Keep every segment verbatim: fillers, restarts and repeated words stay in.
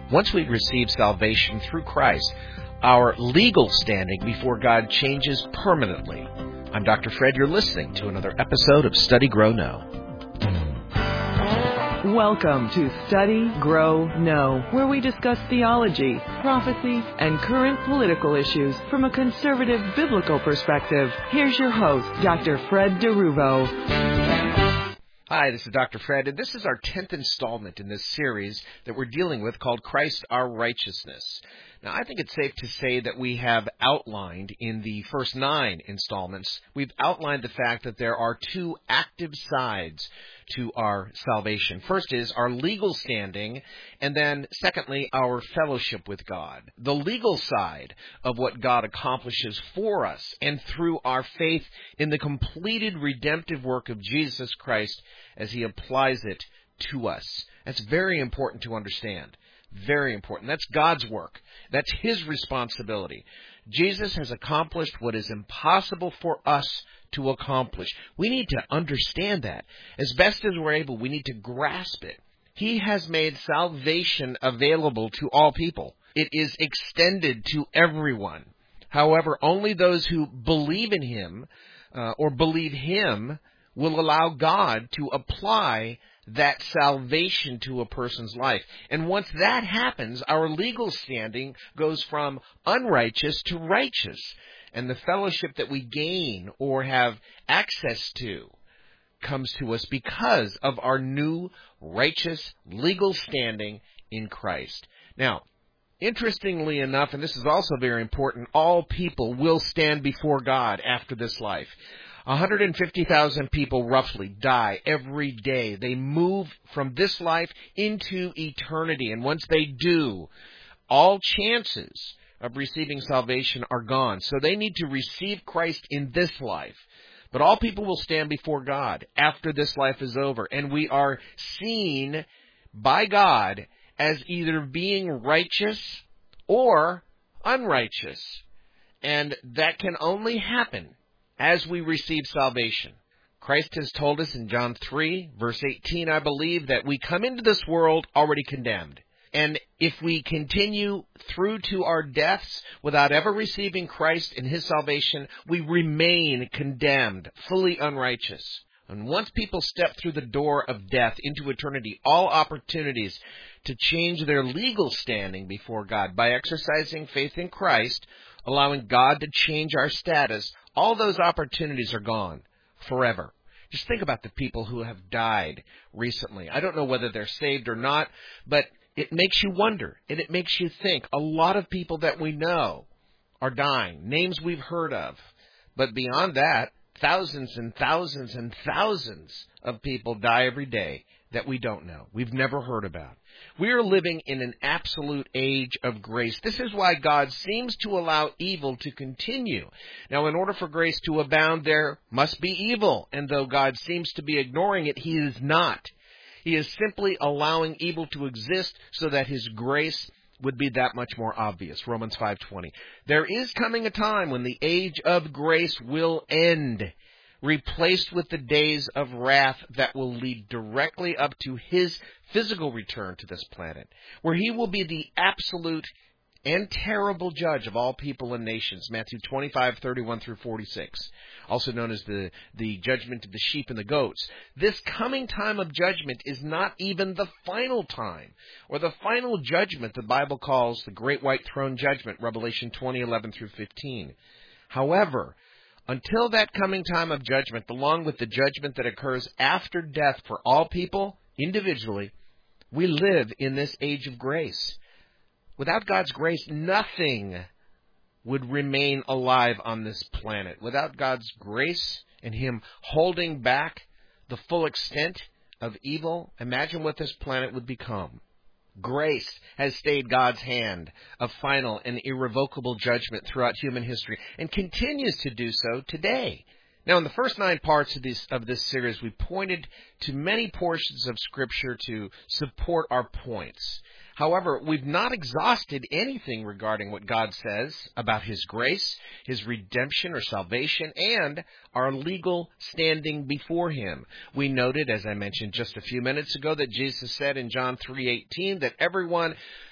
Once we receive salvation through Christ, our legal standing before God changes permanently. I'm Doctor Fred. You're listening to another episode of Study, Grow, Know. Welcome to Study, Grow, Know, where we discuss theology, prophecy, and current political issues from a conservative biblical perspective. Here's your host, Doctor Fred DeRuvo. Hi, this is Doctor Fred, and this is our tenth installment in this series that we're dealing with called Christ Our Righteousness. Now, I think it's safe to say that we have outlined in the first nine installments, we've outlined the fact that there are two active sides to our salvation. First is our legal standing, and then secondly, our fellowship with God. The legal side of what God accomplishes for us and through our faith in the completed redemptive work of Jesus Christ as He applies it to us. That's very important to understand. Very important. That's God's work. That's His responsibility. Jesus has accomplished what is impossible for us to accomplish. We need to understand that. As best as we're able, we need to grasp it. He has made salvation available to all people. It is extended to everyone. However, only those who believe in Him uh, or believe Him will allow God to apply that salvation to a person's life. And once that happens, our legal standing goes from unrighteous to righteous. And the fellowship that we gain or have access to comes to us because of our new righteous legal standing in Christ. Now, interestingly enough, and this is also very important, all people will stand before God after this life. one hundred fifty thousand people roughly die every day. They move from this life into eternity. And once they do, all chances of receiving salvation are gone. So they need to receive Christ in this life. But all people will stand before God after this life is over. And we are seen by God as either being righteous or unrighteous. And that can only happen as we receive salvation. Christ has told us in John three, verse eighteen, I believe, that we come into this world already condemned. And if we continue through to our deaths without ever receiving Christ and His salvation, we remain condemned, fully unrighteous. And once people step through the door of death into eternity, all opportunities to change their legal standing before God by exercising faith in Christ, allowing God to change our status, all those opportunities are gone forever. Just think about the people who have died recently. I don't know whether they're saved or not, but it makes you wonder, and it makes you think. A lot of people that we know are dying, names we've heard of. But beyond that, thousands and thousands and thousands of people die every day that we don't know, we've never heard about. We are living in an absolute age of grace. This is why God seems to allow evil to continue. Now, in order for grace to abound, there must be evil. And though God seems to be ignoring it, He is not. He is simply allowing evil to exist so that His grace would be that much more obvious. Romans five twenty. There is coming a time when the age of grace will end, replaced with the days of wrath that will lead directly up to His physical return to this planet, where He will be the absolute and terrible judge of all people and nations. Matthew twenty-five, thirty-one through forty-six, also known as the, the judgment of the sheep and the goats. This coming time of judgment is not even the final time, or the final judgment the Bible calls the Great White Throne Judgment, Revelation twenty, eleven through fifteen. However, until that coming time of judgment, along with the judgment that occurs after death for all people, individually, we live in this age of grace. Without God's grace, nothing would remain alive on this planet. Without God's grace and Him holding back the full extent of evil, imagine what this planet would become. Grace has stayed God's hand of final and irrevocable judgment throughout human history and continues to do so today. Now, in the first nine parts of this, of this series, we pointed to many portions of Scripture to support our points. However, we've not exhausted anything regarding what God says about His grace, His redemption or salvation, and our legal standing before Him. We noted, as I mentioned just a few minutes ago, that Jesus said in John three eighteen that everyone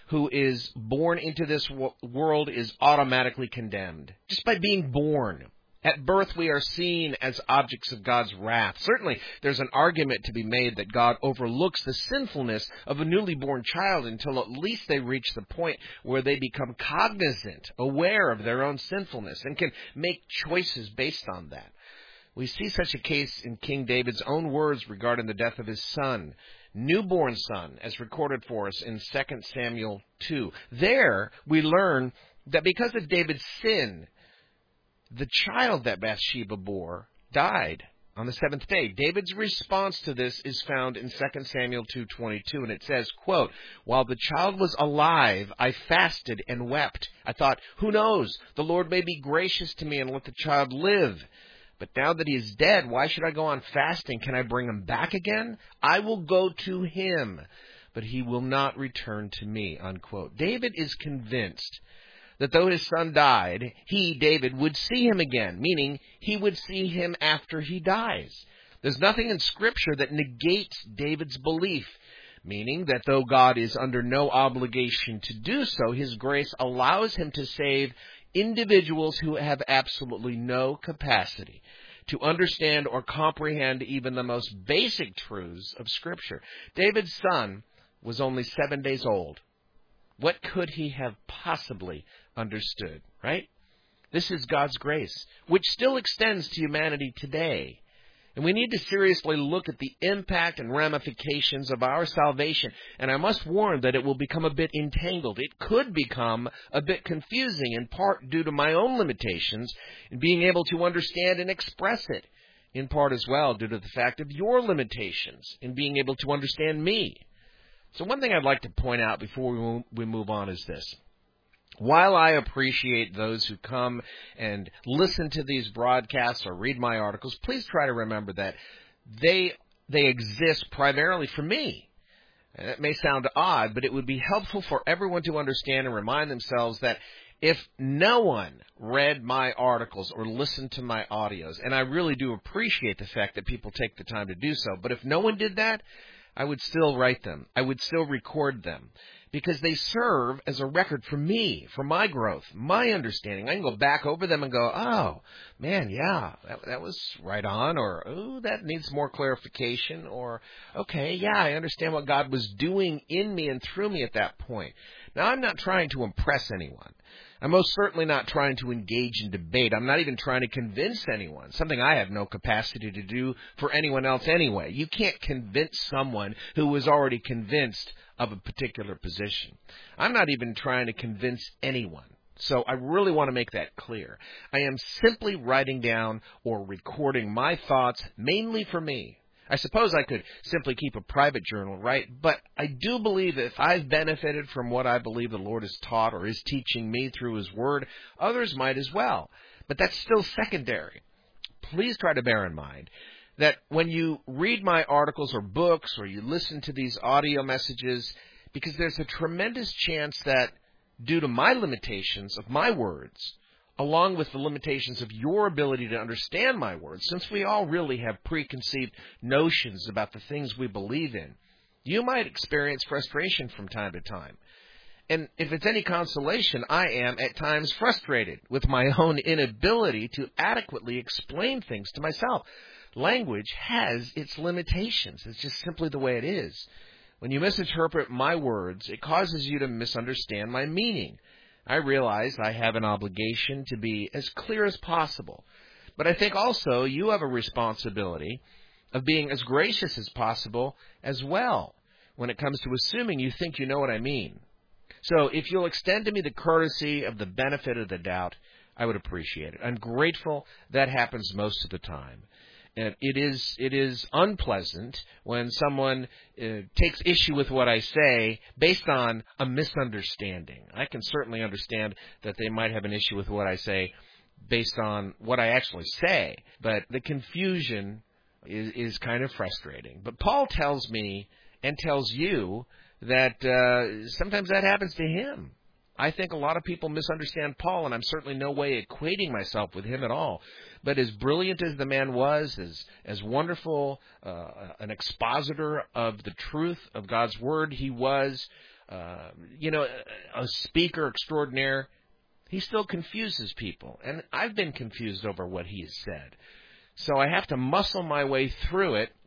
who is born into this world is automatically condemned, just by being born. At birth, we are seen as objects of God's wrath. Certainly, there's an argument to be made that God overlooks the sinfulness of a newly born child until at least they reach the point where they become cognizant, aware of their own sinfulness, and can make choices based on that. We see such a case in King David's own words regarding the death of his son, newborn son, as recorded for us in Second Samuel two. There, we learn that because of David's sin, the child that Bathsheba bore died on the seventh day. David's response to this is found in Second Samuel two twenty-two, and it says, quote, "While the child was alive, I fasted and wept. I thought, who knows, the Lord may be gracious to me and let the child live. But now that he is dead, why should I go on fasting? Can I bring him back again? I will go to him, but he will not return to me," unquote. David is convinced that though his son died, he, David, would see him again, meaning he would see him after he dies. There's nothing in Scripture that negates David's belief, meaning that though God is under no obligation to do so, his grace allows him to save individuals who have absolutely no capacity to understand or comprehend even the most basic truths of Scripture. David's son was only seven days old. What could he have possibly understood, right? This is God's grace, which still extends to humanity today. And we need to seriously look at the impact and ramifications of our salvation. And I must warn that it will become a bit entangled. It could become a bit confusing, in part due to my own limitations in being able to understand and express it, in part as well due to the fact of your limitations in being able to understand me. So one thing I'd like to point out before we move on is this. While I appreciate those who come and listen to these broadcasts or read my articles, please try to remember that they they exist primarily for me. And it may sound odd, but it would be helpful for everyone to understand and remind themselves that if no one read my articles or listened to my audios, and I really do appreciate the fact that people take the time to do so, but if no one did that, I would still write them. I would still record them because they serve as a record for me, for my growth, my understanding. I can go back over them and go, oh, man, yeah, that, that was right on, or, oh, that needs more clarification, or, okay, yeah, I understand what God was doing in me and through me at that point. Now, I'm not trying to impress anyone. I'm most certainly not trying to engage in debate. I'm not even trying to convince anyone, something I have no capacity to do for anyone else anyway. You can't convince someone who was already convinced of a particular position. I'm not even trying to convince anyone. So I really want to make that clear. I am simply writing down or recording my thoughts mainly for me. I suppose I could simply keep a private journal, right? But I do believe that if I've benefited from what I believe the Lord has taught or is teaching me through His Word, others might as well. But that's still secondary. Please try to bear in mind that when you read my articles or books or you listen to these audio messages, because there's a tremendous chance that due to my limitations of my words, along with the limitations of your ability to understand my words, since we all really have preconceived notions about the things we believe in, you might experience frustration from time to time. And if it's any consolation, I am at times frustrated with my own inability to adequately explain things to myself. Language has its limitations. It's just simply the way it is. When you misinterpret my words, it causes you to misunderstand my meaning. I realize I have an obligation to be as clear as possible. But I think also you have a responsibility of being as gracious as possible as well when it comes to assuming you think you know what I mean. So if you'll extend to me the courtesy of the benefit of the doubt, I would appreciate it. I'm grateful that happens most of the time. And it is it is unpleasant when someone uh, takes issue with what I say based on a misunderstanding. I can certainly understand that they might have an issue with what I say based on what I actually say, but the confusion is, is kind of frustrating. But Paul tells me and tells you that uh, sometimes that happens to him. I think a lot of people misunderstand Paul, and I'm certainly no way equating myself with him at all. But as brilliant as the man was, as as wonderful uh, an expositor of the truth of God's Word he was, uh, you know, a, a speaker extraordinaire, he still confuses people. And I've been confused over what he has said. So I have to muscle my way through it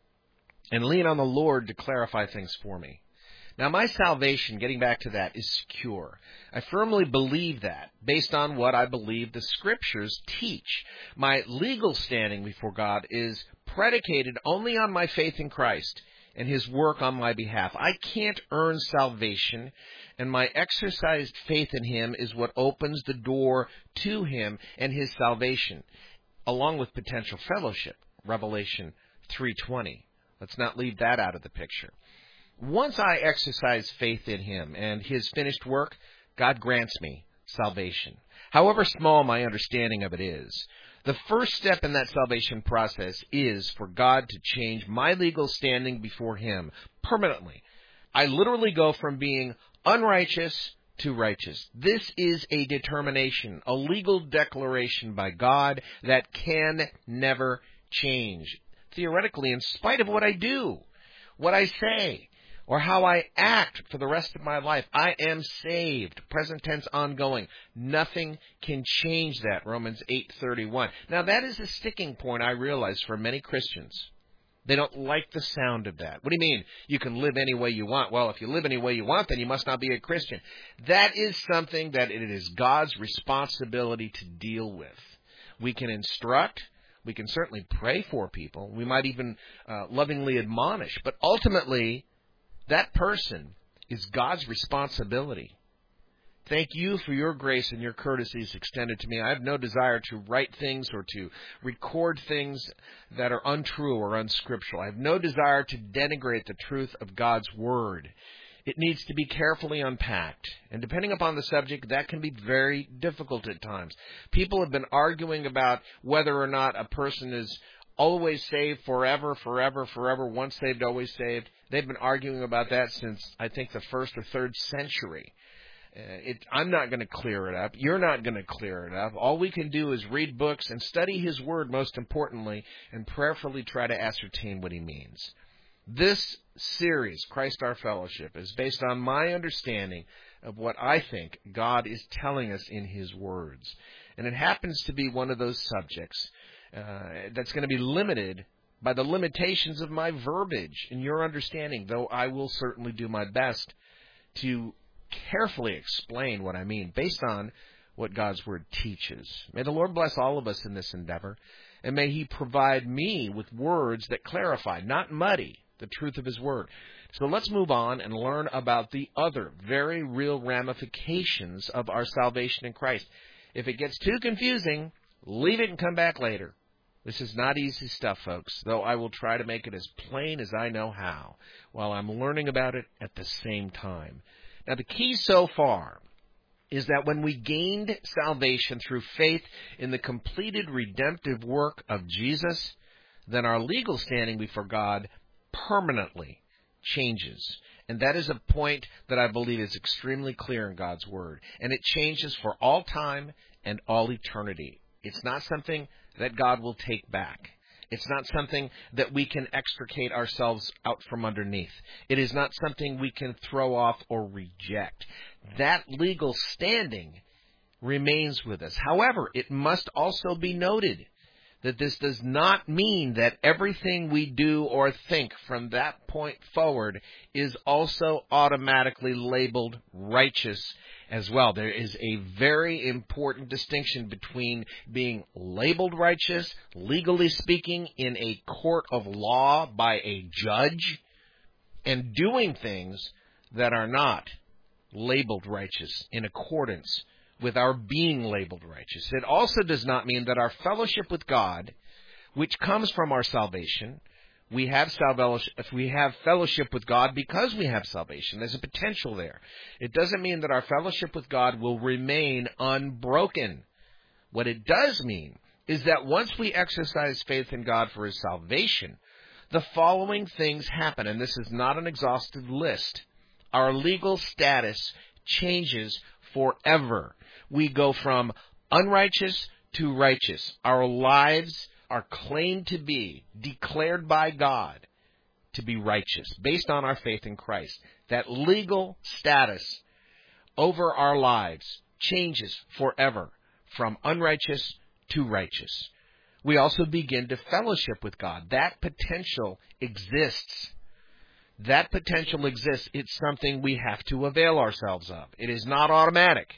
and lean on the Lord to clarify things for me. Now, my salvation, getting back to that, is secure. I firmly believe that, based on what I believe the Scriptures teach. My legal standing before God is predicated only on my faith in Christ and His work on my behalf. I can't earn salvation, and my exercised faith in Him is what opens the door to Him and His salvation, along with potential fellowship, Revelation three twenty. Let's not leave that out of the picture. Once I exercise faith in Him and His finished work, God grants me salvation, however small my understanding of it is. The first step in that salvation process is for God to change my legal standing before Him permanently. I literally go from being unrighteous to righteous. This is a determination, a legal declaration by God that can never change. Theoretically, in spite of what I do, what I say, or how I act for the rest of my life, I am saved. Present tense, ongoing. Nothing can change that, Romans eight thirty-one. Now, that is a sticking point, I realize, for many Christians. They don't like the sound of that. What do you mean? You can live any way you want. Well, if you live any way you want, then you must not be a Christian. That is something that it is God's responsibility to deal with. We can instruct. We can certainly pray for people. We might even uh, lovingly admonish. But ultimately, that person is God's responsibility. Thank you for your grace and your courtesies extended to me. I have no desire to write things or to record things that are untrue or unscriptural. I have no desire to denigrate the truth of God's Word. It needs to be carefully unpacked. And depending upon the subject, that can be very difficult at times. People have been arguing about whether or not a person is always saved forever, forever, forever, once saved, always saved. They've been arguing about that since, I think, the first or third century. Uh, it, I'm not going to clear it up. You're not going to clear it up. All we can do is read books and study His Word, most importantly, and prayerfully try to ascertain what He means. This series, Christ Our Fellowship, is based on my understanding of what I think God is telling us in His words. And it happens to be one of those subjects uh, that's going to be limited by the limitations of my verbiage and your understanding, though I will certainly do my best to carefully explain what I mean based on what God's Word teaches. May the Lord bless all of us in this endeavor, and may He provide me with words that clarify, not muddy, the truth of His Word. So let's move on and learn about the other very real ramifications of our salvation in Christ. If it gets too confusing, leave it and come back later. This is not easy stuff, folks, though I will try to make it as plain as I know how, while I'm learning about it at the same time. Now, the key so far is that when we gained salvation through faith in the completed redemptive work of Jesus, then our legal standing before God permanently changes. And that is a point that I believe is extremely clear in God's Word. And it changes for all time and all eternity. It's not something that God will take back. It's not something that we can extricate ourselves out from underneath. It is not something we can throw off or reject. That legal standing remains with us. However, it must also be noted that this does not mean that everything we do or think from that point forward is also automatically labeled righteous as well. There is a very important distinction between being labeled righteous, legally speaking, in a court of law by a judge, and doing things that are not labeled righteous in accordance with our being labeled righteous. It also does not mean that our fellowship with God, which comes from our salvation, we have salvation, if we have fellowship with God because we have salvation. There's a potential there. It doesn't mean that our fellowship with God will remain unbroken. What it does mean is that once we exercise faith in God for His salvation, the following things happen, and this is not an exhaustive list. Our legal status changes forever. We go from unrighteous to righteous. Our lives are claimed to be, declared by God, to be righteous, based on our faith in Christ. that legal status over our lives changes forever from unrighteous to righteous. We also begin to fellowship with God. That potential exists. That potential exists. It's something we have to avail ourselves of. It is not automatic.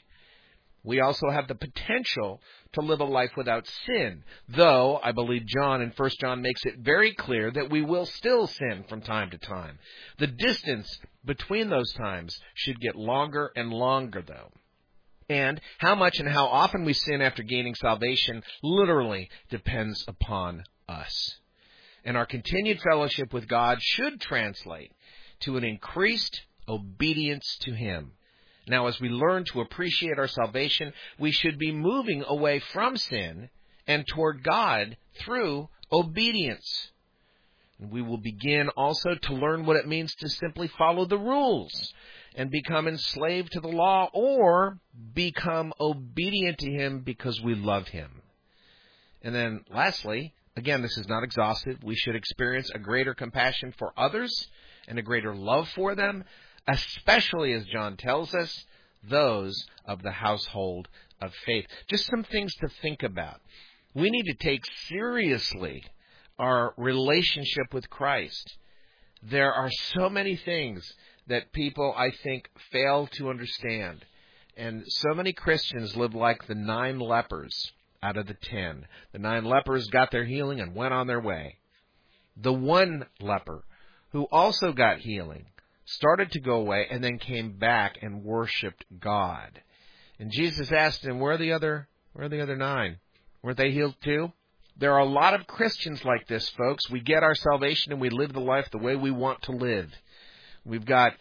We also have the potential to live a life without sin, though I believe John in First John makes it very clear that we will still sin from time to time. The distance between those times should get longer and longer, though. And how much and how often we sin after gaining salvation literally depends upon us. And our continued fellowship with God should translate to an increased obedience to Him. Now, as we learn to appreciate our salvation, we should be moving away from sin and toward God through obedience. And we will begin also to learn what it means to simply follow the rules and become enslaved to the law, or become obedient to Him because we love Him. And then lastly, again, this is not exhaustive, we should experience a greater compassion for others and a greater love for them, especially, as John tells us, those of the household of faith. Just some things to think about. We need to take seriously our relationship with Christ. There are so many things that people, I think, fail to understand. And so many Christians live like the nine lepers out of the ten. The nine lepers got their healing and went on their way. The one leper, who also got healing, started to go away and then came back and worshipped God. And Jesus asked him, where are the other, where are the other nine? Weren't they healed too? There are a lot of Christians like this, folks. We get our salvation and we live the life the way we want to live. We've got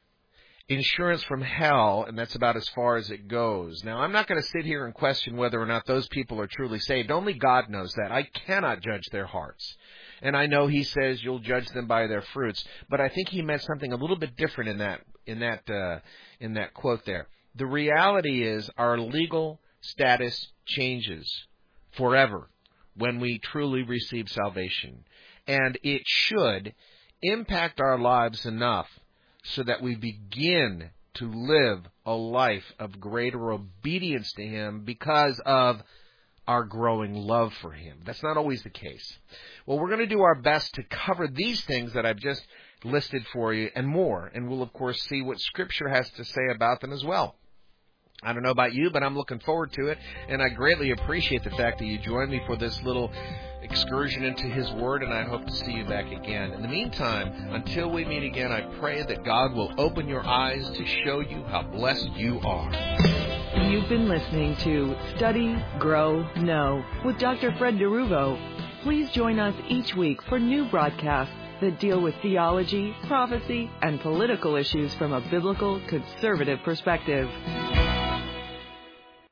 insurance from hell, and that's about as far as it goes. Now, I'm not going to sit here and question whether or not those people are truly saved. Only God knows that. I cannot judge their hearts. And I know He says you'll judge them by their fruits, but I think He meant something a little bit different in that in that uh, in that quote there. The reality is our legal status changes forever when we truly receive salvation, and it should impact our lives enough so that we begin to live a life of greater obedience to Him because of our growing love for Him. That's not always the case. Well, we're going to do our best to cover these things that I've just listed for you and more, and we'll, of course, see what Scripture has to say about them as well. I don't know about you, but I'm looking forward to it, and I greatly appreciate the fact that you joined me for this little excursion into His Word, and I hope to see you back again. In the meantime, until we meet again, I pray that God will open your eyes to show you how blessed you are. You've been listening to Study, Grow, Know with Doctor Fred DeRuvo. Please join us each week for new broadcasts that deal with theology, prophecy, and political issues from a biblical, conservative perspective.